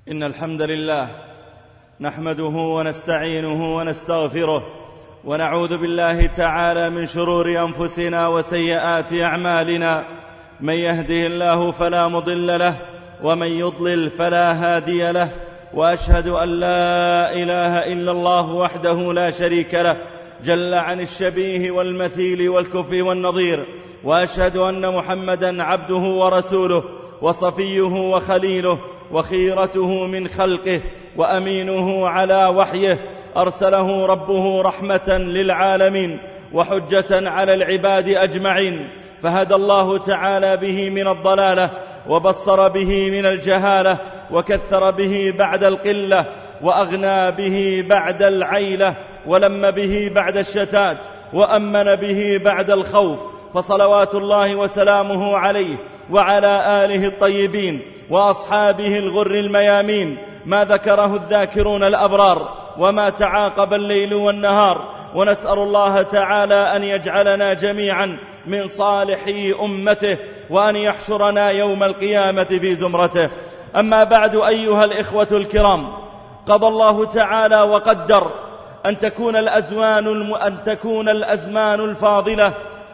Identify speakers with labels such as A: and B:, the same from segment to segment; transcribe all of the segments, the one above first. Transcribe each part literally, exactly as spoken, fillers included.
A: إن الحمد لله نحمده ونستعينه ونستغفره ونعوذ بالله تعالى من شرور أنفسنا وسيئات أعمالنا. من يهده الله فلا مضل له ومن يضلل فلا هادي له، وأشهد أن لا إله إلا الله وحده لا شريك له جل عن الشبيه والمثيل والكفء والنظير، وأشهد أن محمدًا عبده ورسوله وصفيه وخليله وخيرته من خلقه وأمينه على وحيه، أرسله ربه رحمة للعالمين وحجة على العباد أجمعين، فهدى الله تعالى به من الضلالة وبصر به من الجهالة وكثر به بعد القلة وأغنى به بعد العيلة ولم به بعد الشتات وأمن به بعد الخوف، فصلوات الله وسلامه عليه وعلى آله الطيبين وأصحابه الغر الميامين، ما ذكره الذاكرون الأبرار وما تعاقب الليل والنهار. ونسأل الله تعالى أن يجعلنا جميعا من صالحي أمته، وأن يحشرنا يوم القيامة في زمرته. أما بعد أيها الإخوة الكرام، قضى الله تعالى وقدر أن تكون الأزمان الم... أن تكون الأزمان الفاضلة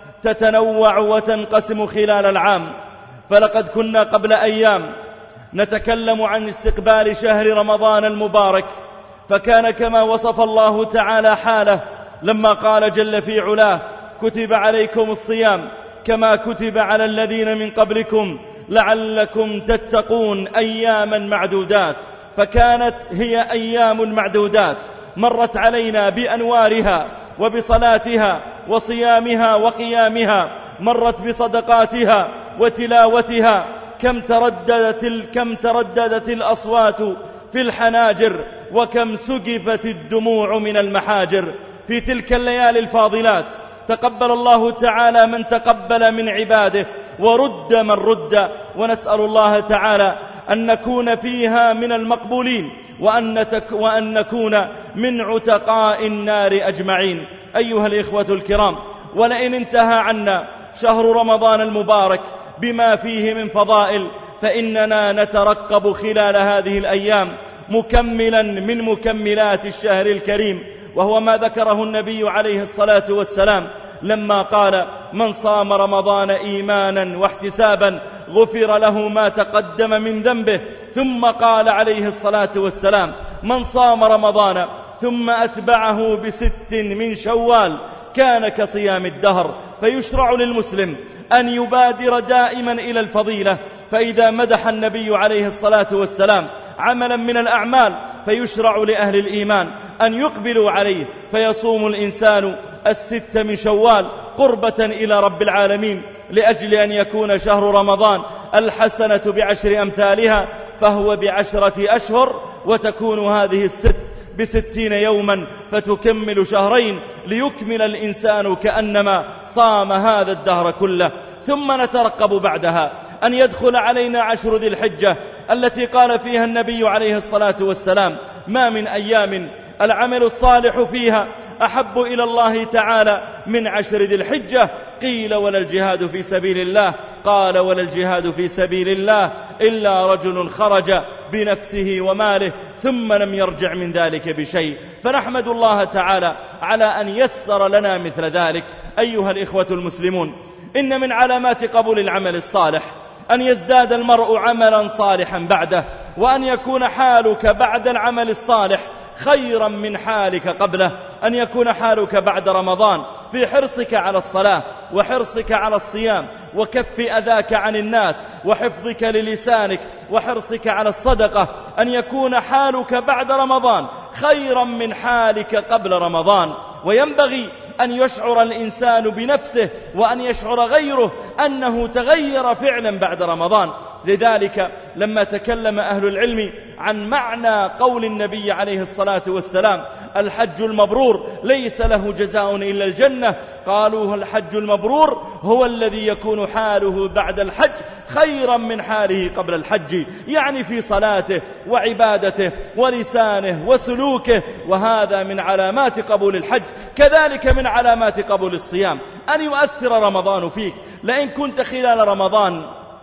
A: تتنوع وتنقسم خلال العام. فلقد كنا قبل أيام نتكلم عن استقبال شهر رمضان المبارك، فكان كما وصف الله تعالى حاله لما قال جل في علاه: كتب عليكم الصيام كما كتب على الذين من قبلكم لعلكم تتقون أياما معدودات. فكانت هي أيام معدودات مرت علينا بأنوارها وبصلاتها وصيامها وقيامها، مرت بصدقاتها وتلاوتها. كم ترددت, كم ترددت الأصوات في الحناجر، وكم سجفت الدموع من المحاجر في تلك الليالي الفاضلات. تقبل الله تعالى من تقبل من عباده ورد من رد، ونسأل الله تعالى أن نكون فيها من المقبولين، وأن, نتك وأن نكون من عتقاء النار أجمعين. أيها الإخوة الكرام، ولئن انتهى عنا شهر رمضان المبارك بما فيه من فضائل، فإننا نترقب خلال هذه الأيام مكملا من مكملات الشهر الكريم، وهو ما ذكره النبي عليه الصلاة والسلام لما قال: من صام رمضان إيمانا واحتسابا غفر له ما تقدم من ذنبه. ثم قال عليه الصلاة والسلام: من صام رمضان ثم أتبعه بست من شوال كان كصيام الدهر. فيشرع للمسلم أن يبادر دائما إلى الفضيلة، فإذا مدح النبي عليه الصلاة والسلام عملا من الأعمال فيشرع لأهل الإيمان أن يقبلوا عليه، فيصوم الإنسان الست من شوال قربة إلى رب العالمين، لأجل أن يكون شهر رمضان الحسنة بعشر أمثالها، فهو بعشرة أشهر، وتكون هذه الست بستين يوما، فتكمل شهرين ليكمل الإنسان كأنما صام هذا الدهر كله. ثم نترقب بعدها أن يدخل علينا عشر ذي الحجة التي قال فيها النبي عليه الصلاة والسلام: ما من أيام العمل الصالح فيها أحب إلى الله تعالى من عشر ذي الحجة. قيل: ولا الجهاد في سبيل الله؟ قال: ولا الجهاد في سبيل الله إلا رجل خرج بنفسه وماله ثم لم يرجع من ذلك بشيء. فنحمد الله تعالى على أن يسر لنا مثل ذلك. أيها الإخوة المسلمون، إن من علامات قبول العمل الصالح أن يزداد المرء عملا صالحا بعده، وأن يكون حالك بعد العمل الصالح خيرا من حالك قبله. أن يكون حالك بعد رمضان في حرصك على الصلاة وحرصك على الصيام وكف أذاك عن الناس وحفظك للسانك وحرصك على الصدقة، أن يكون حالك بعد رمضان خيرا من حالك قبل رمضان. وينبغي أن يشعر الإنسان بنفسه وأن يشعر غيره أنه تغير فعلا بعد رمضان. لذلك لما تكلم أهل العلم عن معنى قول النبي عليه الصلاة والسلام: الحج المبرور ليس له جزاء إلا الجنة، قالوا: الحج المبرور هو الذي يكون حاله بعد الحج خيرا من حاله قبل الحج، يعني في صلاته وعبادته ولسانه وسلوكه. وهذا من علامات قبول الحج. كذلك من علامات قبول الصيام أن يؤثر رمضان فيك. لئن كنت خلال رمضان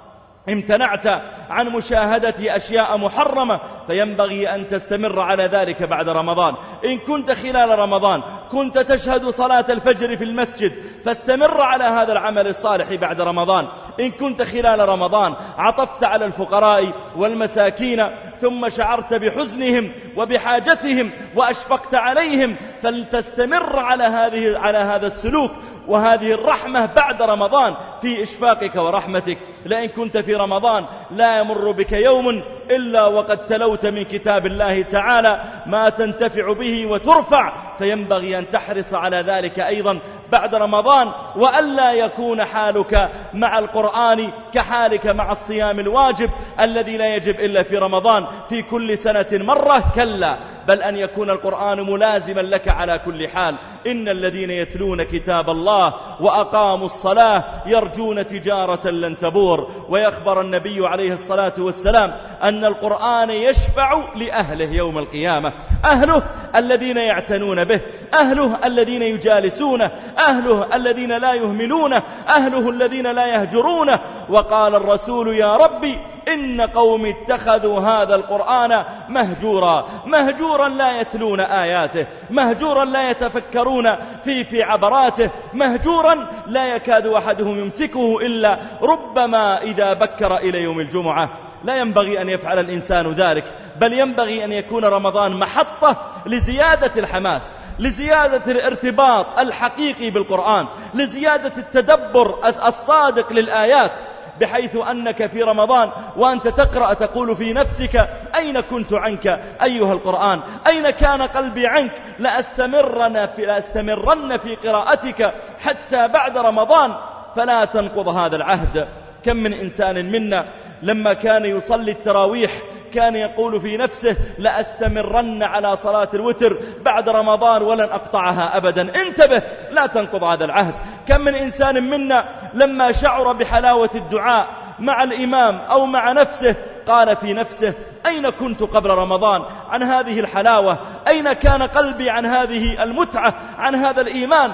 A: امتنعت عن مشاهدة أشياء محرمة فينبغي أن تستمر على ذلك بعد رمضان. إن كنت خلال رمضان كنت تشهد صلاة الفجر في المسجد فاستمر على هذا العمل الصالح بعد رمضان. إن كنت خلال رمضان عطفت على الفقراء والمساكين ثم شعرت بحزنهم وبحاجتهم وأشفقت عليهم فلتستمر على هذه على هذا السلوك وهذه الرحمة بعد رمضان في إشفاقك ورحمتك. لأن كنت في رمضان لا يمر بك يوم إلا وقد تلوت من كتاب الله تعالى ما تنتفع به وترفع، فينبغي أن تحرص على ذلك أيضا بعد رمضان، وألا يكون حالك مع القرآن كحالك مع الصيام الواجب الذي لا يجب إلا في رمضان في كل سنة مرة، كلا، بل أن يكون القرآن ملازما لك على كل حال. إن الذين يتلون كتاب الله وأقاموا الصلاة يرجون تجارة لن تبور. ويخبر النبي عليه الصلاة والسلام أن القرآن يشفع لأهله يوم القيامة، أهله الذين يعتنون به، أهله الذين يجالسونه، أهله الذين لا يهملونه، أهله الذين لا يهجرونه. وقال الرسول يا ربي إن قوم اتخذوا هذا القرآن مهجورا، مهجورا لا يتلون آياته، مهجورا لا يتفكرون في في عبراته، مهجورا لا يكاد أحدهم يمسكه إلا ربما إذا بكر إلى يوم الجمعة. لا ينبغي أن يفعل الإنسان ذلك، بل ينبغي أن يكون رمضان محطة لزيادة الحماس، لزيادة الارتباط الحقيقي بالقرآن، لزيادة التدبر الصادق للآيات، بحيث أنك في رمضان وأنت تقرأ تقول في نفسك أين كنت عنك أيها القرآن، أين كان قلبي عنك، لأستمرن في, لأستمرن في قراءتك حتى بعد رمضان، فلا تنقض هذا العهد. كم من إنسان منا لما كان يصلي التراويح كان يقول في نفسه لأستمرن على صلاة الوتر بعد رمضان ولن أقطعها أبدا. انتبه، لا تنقض هذا العهد. كم من إنسان منا لما شعر بحلاوة الدعاء مع الإمام أو مع نفسه قال في نفسه أين كنت قبل رمضان عن هذه الحلاوة، أين كان قلبي عن هذه المتعة، عن هذا الإيمان،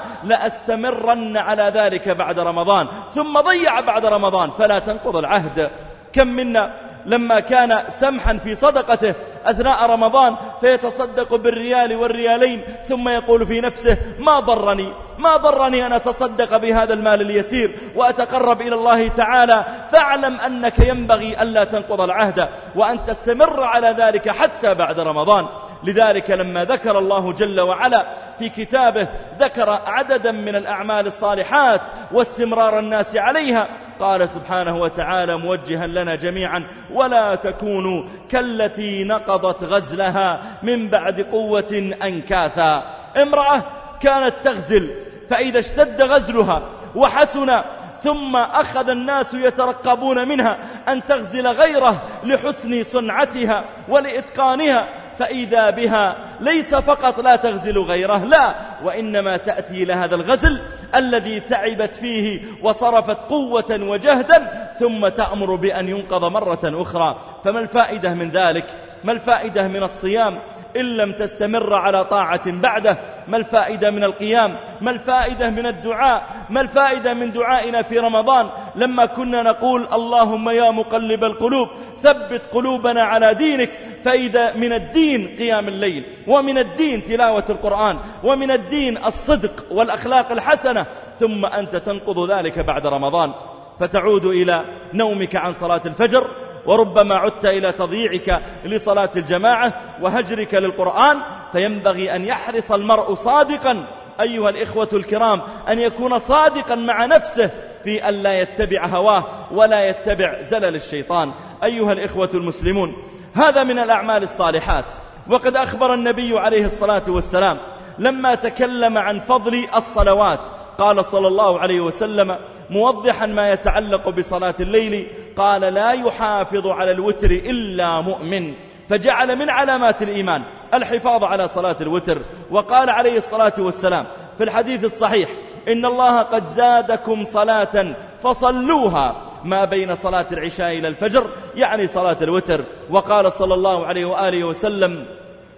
A: لأستمرن على ذلك بعد رمضان، ثم ضيع بعد رمضان. فلا تنقض العهد. كم منا لما كان سمحا في صدقته أثناء رمضان فيتصدق بالريال والريالين ثم يقول في نفسه ما ضرني ما ضرني أن أتصدق بهذا المال اليسير وأتقرب إلى الله تعالى. فاعلم أنك ينبغي ألا تنقض العهد وأن تستمر على ذلك حتى بعد رمضان. لذلك لما ذكر الله جل وعلا في كتابه ذكر عددا من الأعمال الصالحات واستمرار الناس عليها، قال سبحانه وتعالى موجها لنا جميعا ولا تكونوا كالتي نقضت غزلها من بعد قوة أنكاثا. امرأة كانت تغزل، فإذا اشتد غزلها وحسن ثم أخذ الناس يترقبون منها أن تغزل غيره لحسن صنعتها ولإتقانها، فإذا بها ليس فقط لا تغزل غيره، لا، وإنما تأتي لهذا الغزل الذي تعبت فيه وصرفت قوة وجهدا ثم تأمر بأن ينقض مرة أخرى. فما الفائدة من ذلك؟ ما الفائدة من الصيام إن لم تستمر على طاعة بعده؟ ما الفائدة من القيام؟ ما الفائدة من الدعاء؟ ما الفائدة من دعائنا في رمضان لما كنا نقول اللهم يا مقلب القلوب ثبت قلوبنا على دينك؟ فإذا من الدين قيام الليل، ومن الدين تلاوة القرآن، ومن الدين الصدق والأخلاق الحسنة، ثم أنت تنقض ذلك بعد رمضان فتعود إلى نومك عن صلاة الفجر، وربما عدت إلى تضييعك لصلاة الجماعة وهجرك للقرآن. فينبغي أن يحرص المرء صادقا أيها الإخوة الكرام، أن يكون صادقا مع نفسه في أن لا يتبع هواه ولا يتبع زلل الشيطان. أيها الإخوة المسلمون، هذا من الأعمال الصالحات. وقد أخبر النبي عليه الصلاة والسلام لما تكلم عن فضل الصلوات قال صلى الله عليه وسلم موضحا ما يتعلق بصلاة الليل، قال لا يحافظ على الوتر إلا مؤمن، فجعل من علامات الإيمان الحفاظ على صلاة الوتر. وقال عليه الصلاة والسلام في الحديث الصحيح إن الله قد زادكم صلاة فصلوها ما بين صلاة العشاء إلى الفجر، يعني صلاة الوتر. وقال صلى الله عليه وآله وسلم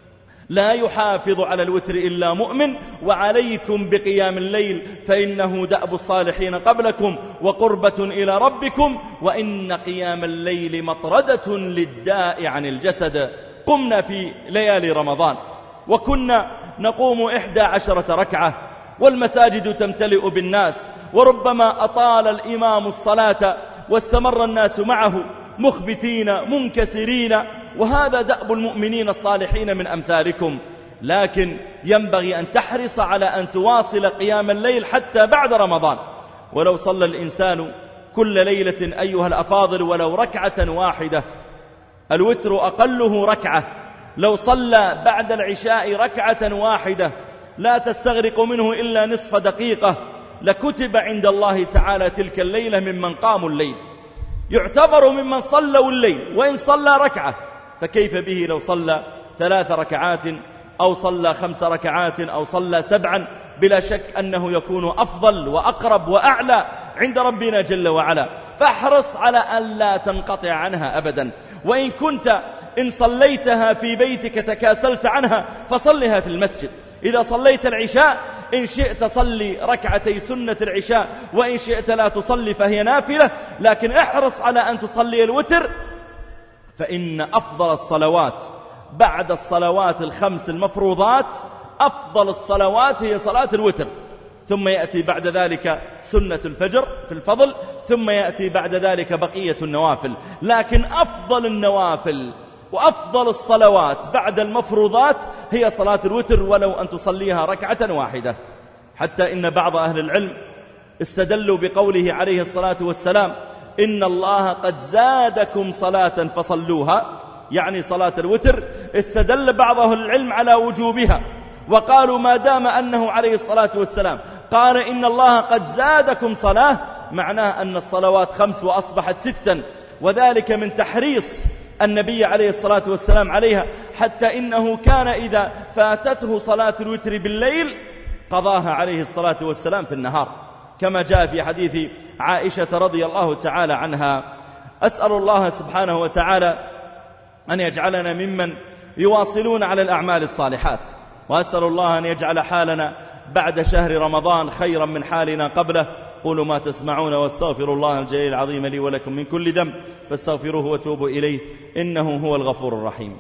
A: لا يحافظ على الوتر إلا مؤمن. وعليكم بقيام الليل فإنه دأب الصالحين قبلكم وقربة إلى ربكم، وإن قيام الليل مطردة للداء عن الجسد. قمنا في ليالي رمضان وكنا نقوم إحدى عشرة ركعة والمساجد تمتلئ بالناس، وربما أطال الإمام الصلاة واستمر الناس معه مخبتين منكسرين، وهذا دأب المؤمنين الصالحين من أمثالكم. لكن ينبغي أن تحرص على أن تواصل قيام الليل حتى بعد رمضان. ولو صلى الإنسان كل ليلة أيها الأفاضل ولو ركعة واحدة، الوتر أقله ركعة، لو صلى بعد العشاء ركعة واحدة لا تستغرق منه إلا نصف دقيقة، لكتب عند الله تعالى تلك الليلة ممن قاموا الليل، يعتبر ممن صلوا الليل وإن صلى ركعة. فكيف به لو صلى ثلاث ركعات أو صلى خمس ركعات أو صلى سبعا؟ بلا شك أنه يكون أفضل وأقرب وأعلى عند ربنا جل وعلا. فاحرص على أن لا تنقطع عنها أبدا، وإن كنت إن صليتها في بيتك تكاسلت عنها فصلها في المسجد. إذا صليت العشاء إن شئت صلي ركعتي سنة العشاء، وإن شئت لا تصلي فهي نافلة، لكن احرص على أن تصلي الوتر، فإن أفضل الصلوات بعد الصلوات الخمس المفروضات أفضل الصلوات هي صلاة الوتر، ثم يأتي بعد ذلك سنة الفجر في الفضل، ثم يأتي بعد ذلك بقية النوافل. لكن أفضل النوافل وأفضل الصلوات بعد المفروضات هي صلاة الوتر، ولو أن تصليها ركعة واحدة. حتى إن بعض أهل العلم استدلوا بقوله عليه الصلاة والسلام: إن الله قد زادكم صلاة فصلوها، يعني صلاة الوتر. استدل بعض أهل العلم على وجوبها، وقالوا ما دام أنه عليه الصلاة والسلام قال إن الله قد زادكم صلاة، معناه أن الصلوات خمس وأصبحت ستا، وذلك من تحريص النبي عليه الصلاة والسلام عليها، حتى إنه كان إذا فاتته صلاة الوتر بالليل قضاها عليه الصلاة والسلام في النهار، كما جاء في حديث عائشة رضي الله تعالى عنها. أسأل الله سبحانه وتعالى أن يجعلنا ممن يواصلون على الأعمال الصالحات، وأسأل الله أن يجعل حالنا بعد شهر رمضان خيرا من حالنا قبله. قولوا ما تسمعون، واستغفر الله الجليل العظيم لي ولكم من كل ذنب فاستغفروه وتوبوا إليه إنه هو الغفور الرحيم.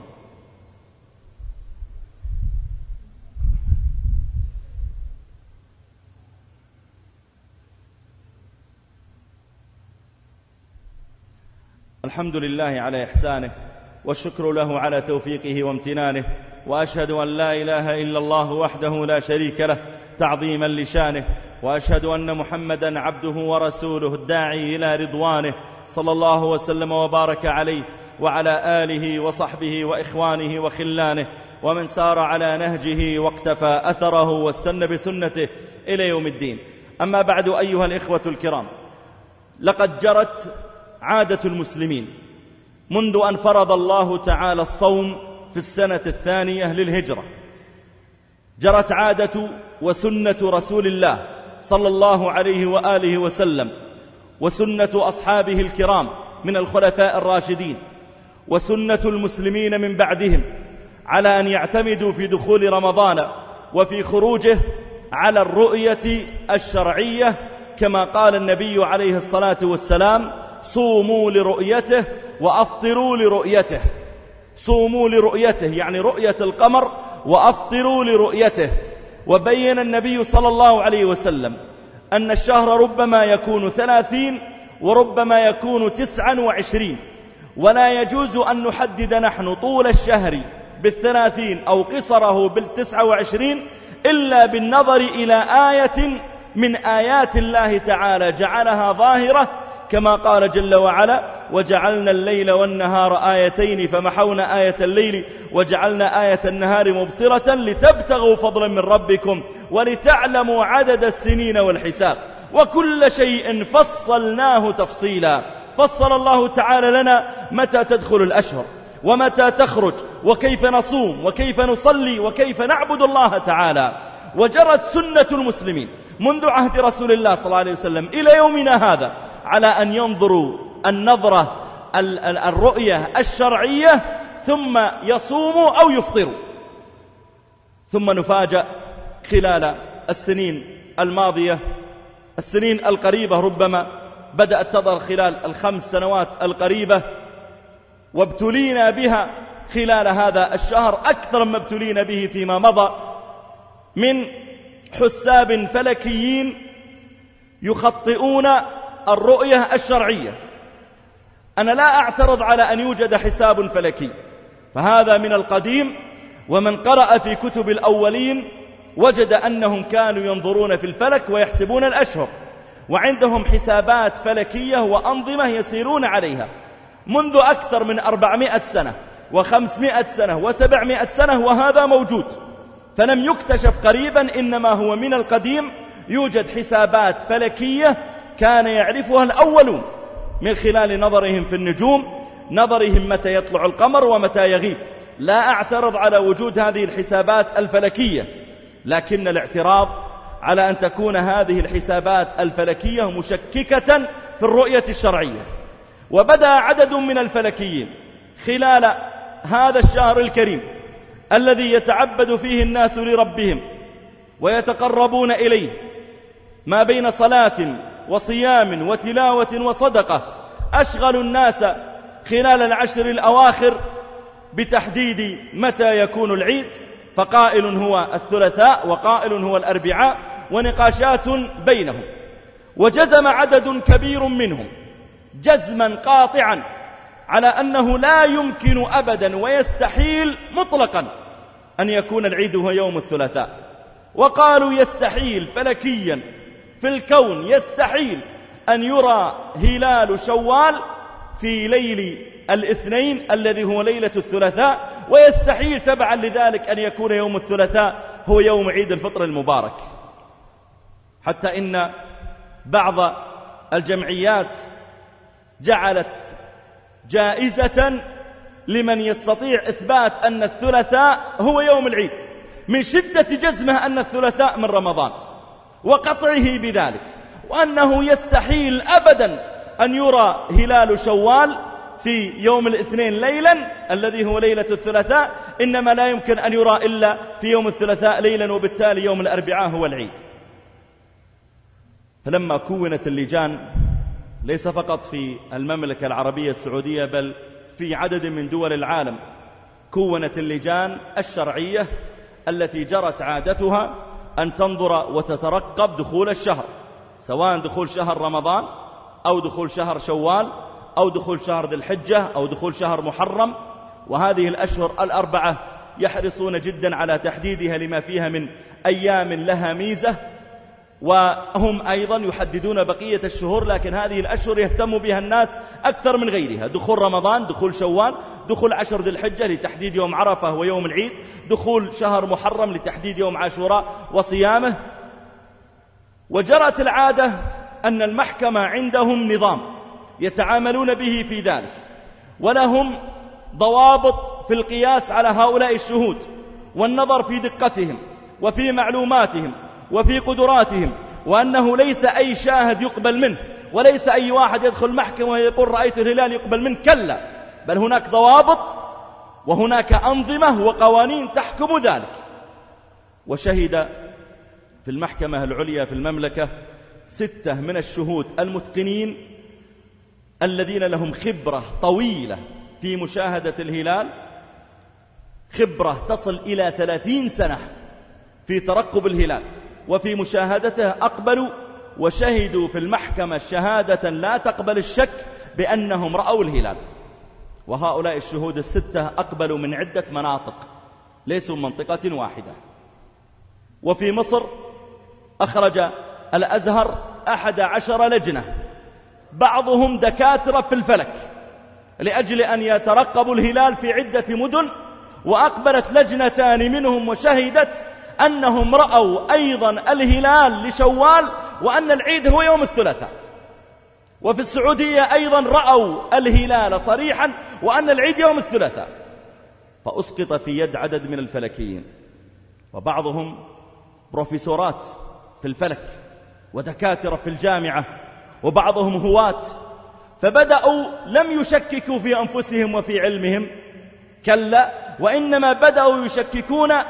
A: الحمد لله على إحسانه، والشكر له على توفيقه وامتنانه، وأشهد أن لا إله إلا الله وحده لا شريك له تعظيما لشانه، وأشهد أن محمدا عبده ورسوله الداعي إلى رضوانه، صلى الله وسلم وبارك عليه وعلى آله وصحبه وإخوانه وخلانه ومن سار على نهجه واقتفى أثره واستنى بسنته إلى يوم الدين. أما بعد أيها الإخوة الكرام، لقد جرت عادة المسلمين منذ أن فرض الله تعالى الصوم في السنة الثانية للهجرة، جرت عادة وسنة رسول الله صلى الله عليه وآله وسلم، وسنة أصحابه الكرام من الخلفاء الراشدين، وسنة المسلمين من بعدهم، على أن يعتمدوا في دخول رمضان وفي خروجه على الرؤية الشرعية، كما قال النبي عليه الصلاة والسلام: صوموا لرؤيته وأفطروا لرؤيته. صوموا لرؤيته يعني رؤية القمر، وأفطروا لرؤيته. وبين النبي صلى الله عليه وسلم أن الشهر ربما يكون ثلاثين وربما يكون تسعا وعشرين، ولا يجوز أن نحدد نحن طول الشهر بالثلاثين أو قصره بالتسع وعشرين إلا بالنظر إلى آية من آيات الله تعالى جعلها ظاهرة، كما قال جل وعلا: وجعلنا الليل والنهار آيتين فمحونا آية الليل وجعلنا آية النهار مبصرة لتبتغوا فضلا من ربكم ولتعلموا عدد السنين والحساب، وكل شيء فصلناه تفصيلا. فصل الله تعالى لنا متى تدخل الأشهر ومتى تخرج، وكيف نصوم وكيف نصلي وكيف نعبد الله تعالى. وجرت سنة المسلمين منذ عهد رسول الله صلى الله عليه وسلم إلى يومنا هذا على أن ينظروا النظرة الرؤية الشرعية ثم يصوموا أو يفطروا. ثم نفاجأ خلال السنين الماضية، السنين القريبة ربما بدأت تظهر خلال الخمس سنوات القريبة، وابتلينا بها خلال هذا الشهر أكثر ما ابتلينا به فيما مضى، من حساب فلكيين يخطئون الرؤية الشرعية. أنا لا أعترض على أن يوجد حساب فلكي، فهذا من القديم، ومن قرأ في كتب الأولين وجد أنهم كانوا ينظرون في الفلك ويحسبون الأشهر، وعندهم حسابات فلكية وأنظمة يسيرون عليها منذ أكثر من أربعمائة سنة وخمسمائة سنة وسبعمائة سنة، وهذا موجود، فلم يكتشف قريبا، إنما هو من القديم. يوجد حسابات فلكية كان يعرفها الأولون من خلال نظرهم في النجوم، نظرهم متى يطلع القمر ومتى يغيب. لا أعترض على وجود هذه الحسابات الفلكية، لكن الاعتراض على أن تكون هذه الحسابات الفلكية مشككة في الرؤية الشرعية. وبدأ عدد من الفلكيين خلال هذا الشهر الكريم الذي يتعبد فيه الناس لربهم ويتقربون إليه، ما بين صلاة وصيام وتلاوة وصدقة، أشغلوا الناس خلال العشر الأواخر بتحديد متى يكون العيد، فقائل هو الثلاثاء وقائل هو الأربعاء، ونقاشات بينهم. وجزم عدد كبير منهم جزما قاطعا على أنه لا يمكن أبدا ويستحيل مطلقا أن يكون العيد هو يوم الثلاثاء، وقالوا يستحيل فلكيا في الكون، يستحيل أن يرى هلال شوال في ليل الاثنين الذي هو ليلة الثلاثاء، ويستحيل تبعا لذلك أن يكون يوم الثلاثاء هو يوم عيد الفطر المبارك. حتى إن بعض الجمعيات جعلت جائزة لمن يستطيع إثبات أن الثلاثاء هو يوم العيد، من شدة جزمه أن الثلاثاء من رمضان وقطعه بذلك، وأنه يستحيل أبدا أن يرى هلال شوال في يوم الاثنين ليلا الذي هو ليلة الثلاثاء، إنما لا يمكن أن يرى إلا في يوم الثلاثاء ليلا، وبالتالي يوم الأربعاء هو العيد. فلما كونت اللجان ليس فقط في المملكة العربية السعودية بل في عدد من دول العالم، كونت اللجان الشرعية التي جرت عادتها أن تنظر وتترقب دخول الشهر، سواء دخول شهر رمضان أو دخول شهر شوال أو دخول شهر ذي الحجة أو دخول شهر محرم. وهذه الأشهر الأربعة يحرصون جدا على تحديدها لما فيها من أيام لها ميزة، وهم أيضا يحددون بقية الشهور، لكن هذه الأشهر يهتم بها الناس أكثر من غيرها: دخول رمضان، دخول شوال، دخول عشر ذي الحجة لتحديد يوم عرفة ويوم العيد، دخول شهر محرم لتحديد يوم عاشوراء وصيامه. وجرت العادة أن المحكمة عندهم نظام يتعاملون به في ذلك، ولهم ضوابط في القياس على هؤلاء الشهود والنظر في دقتهم وفي معلوماتهم وفي قدراتهم، وأنه ليس أي شاهد يقبل منه، وليس أي واحد يدخل محكمة ويقول رأيت الهلال يقبل منه، كلا، بل هناك ضوابط وهناك أنظمة وقوانين تحكم ذلك. وشهد في المحكمة العليا في المملكة ستة من الشهود المتقنين الذين لهم خبرة طويلة في مشاهدة الهلال، خبرة تصل إلى ثلاثين سنة في ترقب الهلال وفي مشاهدته، أقبلوا وشهدوا في المحكمة شهادة لا تقبل الشك بأنهم رأوا الهلال. وهؤلاء الشهود الستة أقبلوا من عدة مناطق، ليسوا من منطقة واحدة. وفي مصر أخرج الأزهر أحد عشر لجنة، بعضهم دكاترة في الفلك، لأجل أن يترقبوا الهلال في عدة مدن، وأقبلت لجنتان منهم وشهدت أنهم رأوا أيضا الهلال لشوال، وأن العيد هو يوم الثلاثاء. وفي السعودية أيضا رأوا الهلال صريحا وأن العيد يوم الثلاثاء. فأسقط في يد عدد من الفلكيين، وبعضهم بروفيسورات في الفلك ودكاترة في الجامعة، وبعضهم هواة، فبدأوا لم يشككوا في أنفسهم وفي علمهم، كلا، وإنما بدأوا يشككون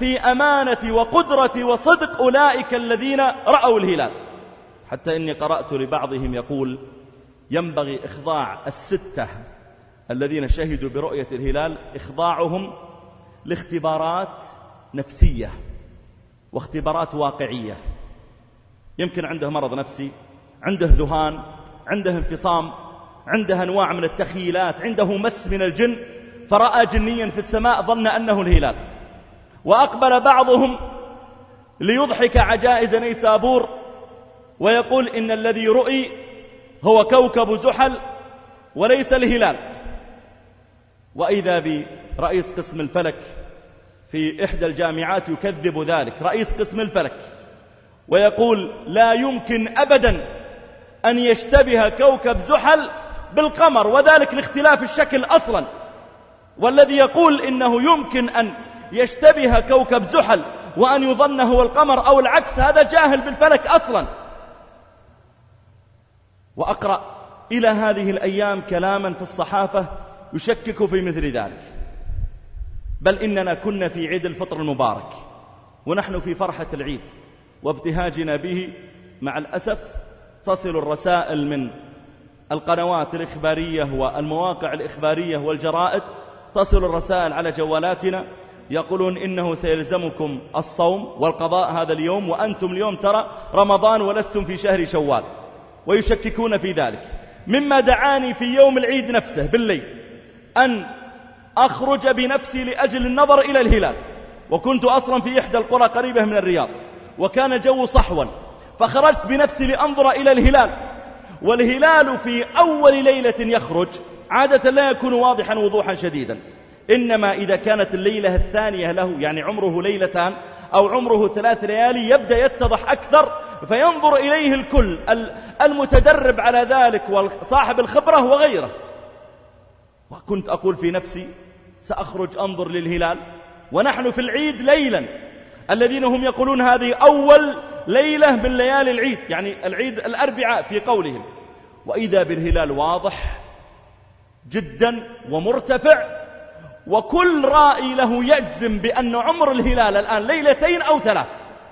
A: في أمانة وقدرة وصدق أولئك الذين رأوا الهلال. حتى إني قرأت لبعضهم يقول ينبغي إخضاع الستة الذين شهدوا برؤية الهلال إخضاعهم لاختبارات نفسية واختبارات واقعية. يمكن عنده مرض نفسي، عنده ذهان، عنده انفصام، عنده أنواع من التخيلات، عنده مس من الجن، فرأى جنيا في السماء ظن أنه الهلال. وأقبل بعضهم ليضحك عجائز نيسابور ويقول إن الذي رؤي هو كوكب زحل وليس الهلال. وإذا برئيس قسم الفلك في إحدى الجامعات يكذب ذلك، رئيس قسم الفلك، ويقول لا يمكن أبدا أن يشتبه كوكب زحل بالقمر، وذلك لاختلاف الشكل أصلا. والذي يقول إنه يمكن أن يشتبه كوكب زحل وأن يظن هو القمر أو العكس هذا جاهل بالفلك أصلا. وأقرأ إلى هذه الأيام كلاما في الصحافة يشكك في مثل ذلك. بل إننا كنا في عيد الفطر المبارك ونحن في فرحة العيد وابتهاجنا به، مع الأسف تصل الرسائل من القنوات الإخبارية والمواقع الإخبارية والجرائد، تصل الرسائل على جوالاتنا يقولون إنه سيلزمكم الصوم والقضاء هذا اليوم، وأنتم اليوم ترى رمضان ولستم في شهر شوال، ويشككون في ذلك. مما دعاني في يوم العيد نفسه بالليل أن أخرج بنفسي لأجل النظر إلى الهلال، وكنت أصلا في إحدى القرى قريبة من الرياض وكان جو صحوا، فخرجت بنفسي لأنظر إلى الهلال. والهلال في أول ليلة يخرج عادة لا يكون واضحا وضوحا شديدا، إنما إذا كانت الليلة الثانية له، يعني عمره ليلتان أو عمره ثلاث ليالي، يبدأ يتضح أكثر فينظر إليه الكل، المتدرب على ذلك وصاحب الخبرة وغيره. وكنت أقول في نفسي سأخرج أنظر للهلال ونحن في العيد ليلا، الذين هم يقولون هذه أول ليلة من ليالي العيد، يعني العيد الأربعاء في قولهم، وإذا بالهلال واضح جدا ومرتفع، وكل رائي له يجزم بأن عمر الهلال الآن ليلتين أو ثلاث.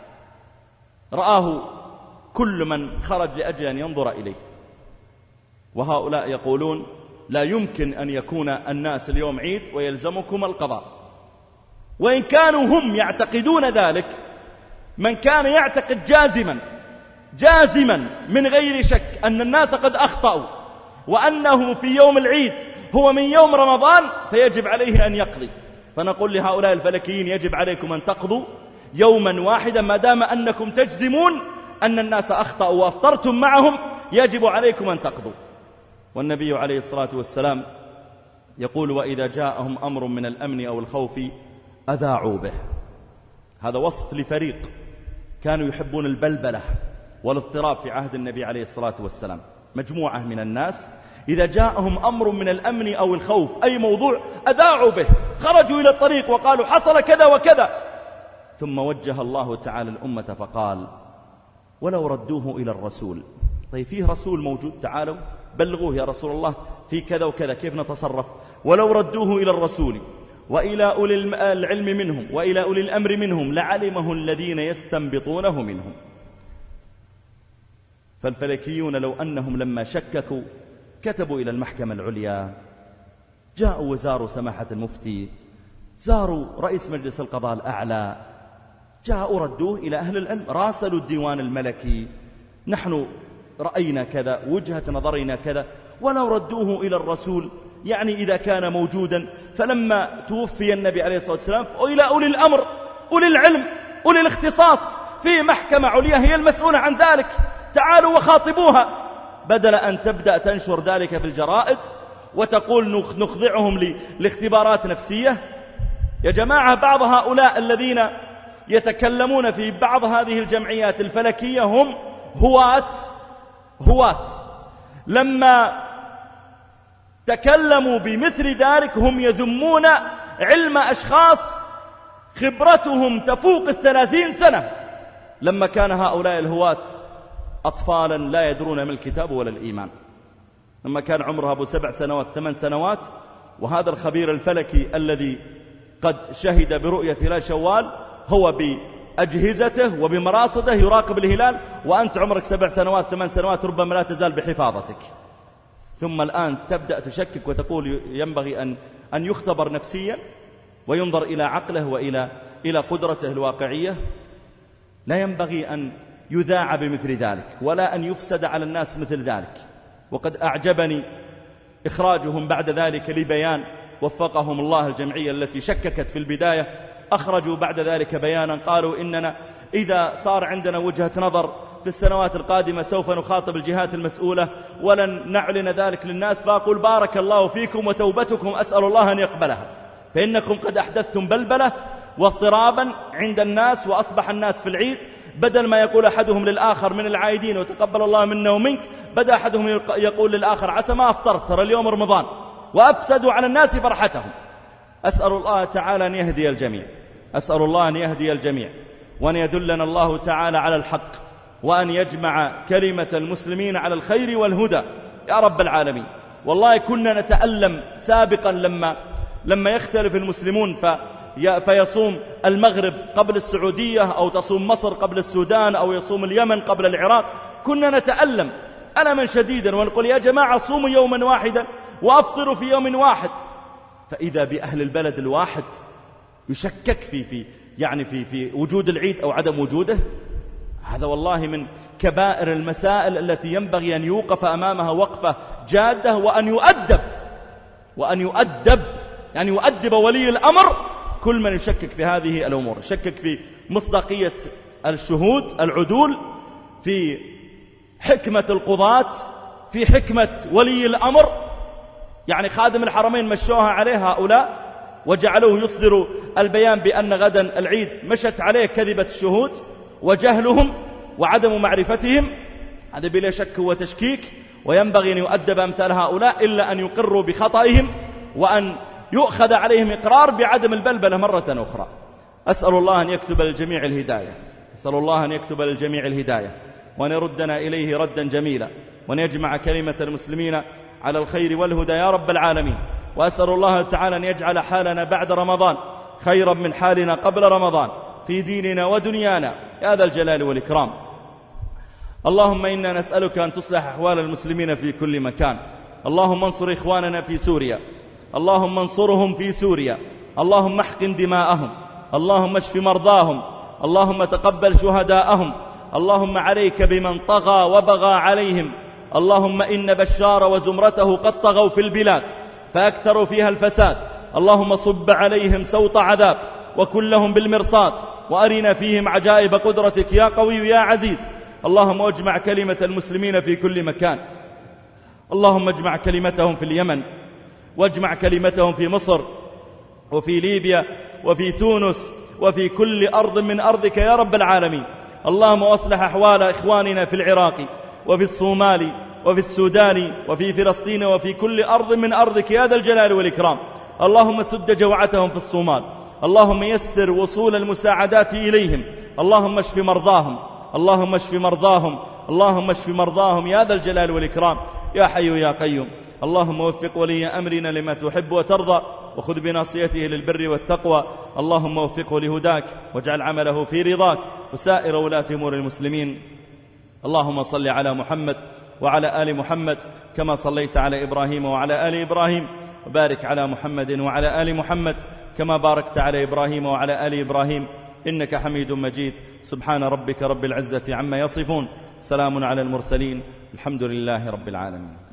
A: رآه كل من خرج لأجل أن ينظر إليه. وهؤلاء يقولون لا يمكن أن يكون الناس اليوم عيد ويلزمكم القضاء. وإن كانوا هم يعتقدون ذلك، من كان يعتقد جازما جازما من غير شك أن الناس قد أخطأوا وأنه في يوم العيد هو من يوم رمضان، فيجب عليه أن يقضي. فنقول لهؤلاء الفلكيين يجب عليكم أن تقضوا يوما واحدا، ما دام أنكم تجزمون أن الناس أخطأوا وأفطرتم معهم، يجب عليكم أن تقضوا. والنبي عليه الصلاة والسلام يقول وإذا جاءهم أمر من الأمن أو الخوف أذاعوا به. هذا وصف لفريق كانوا يحبون البلبلة والاضطراب في عهد النبي عليه الصلاة والسلام. مجموعة من الناس إذا جاءهم أمر من الأمن أو الخوف، أي موضوع، أذاعوا به، خرجوا إلى الطريق وقالوا حصل كذا وكذا. ثم وجه الله تعالى الأمة فقال ولو ردوه إلى الرسول. طيب فيه رسول موجود، تعالوا بلغوه يا رسول الله في كذا وكذا، كيف نتصرف؟ ولو ردوه إلى الرسول وإلى أولي العلم منهم وإلى أولي الأمر منهم لعلمه الذين يستنبطونه منهم. فالفلكيون لو أنهم لما شككوا كتبوا إلى المحكمة العليا، جاءوا وزاروا سماحة المفتي، زاروا رئيس مجلس القضاء الأعلى، جاءوا ردوه إلى أهل العلم، راسلوا الديوان الملكي، نحن رأينا كذا، وجهة نظرنا كذا. ولو ردوه إلى الرسول، يعني إذا كان موجودا، فلما توفي النبي عليه الصلاة والسلام وإلى أولي الأمر، أولي العلم، أولي الاختصاص، في محكمة عليا هي المسؤولة عن ذلك، تعالوا وخاطبوها، بدل أن تبدأ تنشر ذلك في الجرائد وتقول نخضعهم لاختبارات نفسية. يا جماعة، بعض هؤلاء الذين يتكلمون في بعض هذه الجمعيات الفلكية هم هواة هواة لما تكلموا بمثل ذلك هم يذمون علم أشخاص خبرتهم تفوق الثلاثين سنة، لما كان هؤلاء الهواة أطفالا لا يدرون من الكتاب ولا الإيمان، لما كان عمرها أبو سبع سنوات ثمان سنوات. وهذا الخبير الفلكي الذي قد شهد برؤية هلال شوال هو بأجهزته وبمراصده يراقب الهلال، وأنت عمرك سبع سنوات ثمان سنوات ربما لا تزال بحفاظتك. ثم الآن تبدأ تشكك وتقول ينبغي أن أن يختبر نفسيا وينظر إلى عقله وإلى إلى قدرته الواقعية. لا ينبغي أن يذاع بمثل ذلك ولا أن يفسد على الناس مثل ذلك. وقد أعجبني إخراجهم بعد ذلك لبيان وفقهم الله الجمعية التي شككت في البداية، أخرجوا بعد ذلك بيانا قالوا إننا إذا صار عندنا وجهة نظر في السنوات القادمة سوف نخاطب الجهات المسؤولة ولن نعلن ذلك للناس. فأقول بارك الله فيكم وتوبتكم أسأل الله أن يقبلها، فإنكم قد أحدثتم بلبلة واضطرابا عند الناس، وأصبح الناس في العيد بدل ما يقول أحدهم للآخر من العايدين وتقبل الله منا ومنك، بدأ أحدهم يقول للآخر عسى ما أفطرت ترى اليوم رمضان، وأفسدوا على الناس فرحتهم. أسأل الله تعالى أن يهدي الجميع، أسأل الله أن يهدي الجميع وأن يدلنا الله تعالى على الحق، وأن يجمع كلمة المسلمين على الخير والهدى يا رب العالمين. والله كنا نتألم سابقا لما لما يختلف المسلمون في فيصوم المغرب قبل السعودية، أو تصوم مصر قبل السودان، أو يصوم اليمن قبل العراق. كنا نتألم ألما شديدا ونقول يا جماعة صوموا يوما واحدا وأفطروا في يوم واحد. فإذا بأهل البلد الواحد يشكك في في يعني في في وجود العيد أو عدم وجوده. هذا والله من كبائر المسائل التي ينبغي أن يوقف أمامها وقفة جادة، وأن يؤدب وأن يؤدب يعني يؤدب ولي الأمر كل من يشكك في هذه الأمور، يشكك في مصداقية الشهود العدول، في حكمة القضاة، في حكمة ولي الأمر. يعني خادم الحرمين مشوها عليه هؤلاء وجعلوه يصدر البيان بأن غدا العيد، مشت عليه كذبة الشهود وجهلهم وعدم معرفتهم. هذا بلا شك هو تشكيك، وينبغي أن يؤدب أمثال هؤلاء إلا أن يقروا بخطئهم وأن يؤخذ عليهم إقرار بعدم البلبلة مرة أخرى. أسأل الله أن يكتب للجميع الهداية، أسأل الله أن يكتب للجميع الهداية وأن يردنا إليه ردا جميلا، وأن يجمع كلمة المسلمين على الخير والهدى يا رب العالمين. وأسأل الله تعالى أن يجعل حالنا بعد رمضان خيرا من حالنا قبل رمضان في ديننا ودنيانا يا ذا الجلال والإكرام. اللهم إنا نسألك أن تصلح أحوال المسلمين في كل مكان. اللهم انصر إخواننا في سوريا، اللهم انصرهم في سوريا، اللهم احقن دماءهم، اللهم اشف مرضاهم، اللهم تقبل شهداءهم. اللهم عليك بمن طغى وبغى عليهم. اللهم إن بشار وزمرته قد طغوا في البلاد فأكثروا فيها الفساد. اللهم صب عليهم سوط عذاب وكن لهم بالمرصاد، وأرنا فيهم عجائب قدرتك يا قوي يا عزيز. اللهم اجمع كلمة المسلمين في كل مكان، اللهم اجمع كلمتهم في اليمن، واجمع كلمتهم في مصر وفي ليبيا وفي تونس وفي كل أرض من أرضك يا رب العالمين. اللهم أصلح أحوال إخواننا في العراق وفي الصومال وفي السودان وفي فلسطين وفي كل أرض من أرضك يا ذا الجلال والإكرام. اللهم سد جوعتهم في الصومال، اللهم يسر وصول المساعدات إليهم. اللهم اشف مرضاهم، اللهم اشف مرضاهم، اللهم اشف مرضاهم يا ذا الجلال والإكرام يا حي يا قيوم. اللهم وفق ولي أمرنا لما تحب وترضى، وخذ بناصيته للبر والتقوى. اللهم وفقه لهداك واجعل عمله في رضاك، وسائر ولاة أمور المسلمين. اللهم صل على محمد وعلى آل محمد كما صليت على إبراهيم وعلى آل إبراهيم، وبارك على محمد وعلى آل محمد كما باركت على إبراهيم وعلى آل إبراهيم إنك حميد مجيد. سبحان ربك رب العزة عما يصفون، سلام على المرسلين، الحمد لله رب العالمين.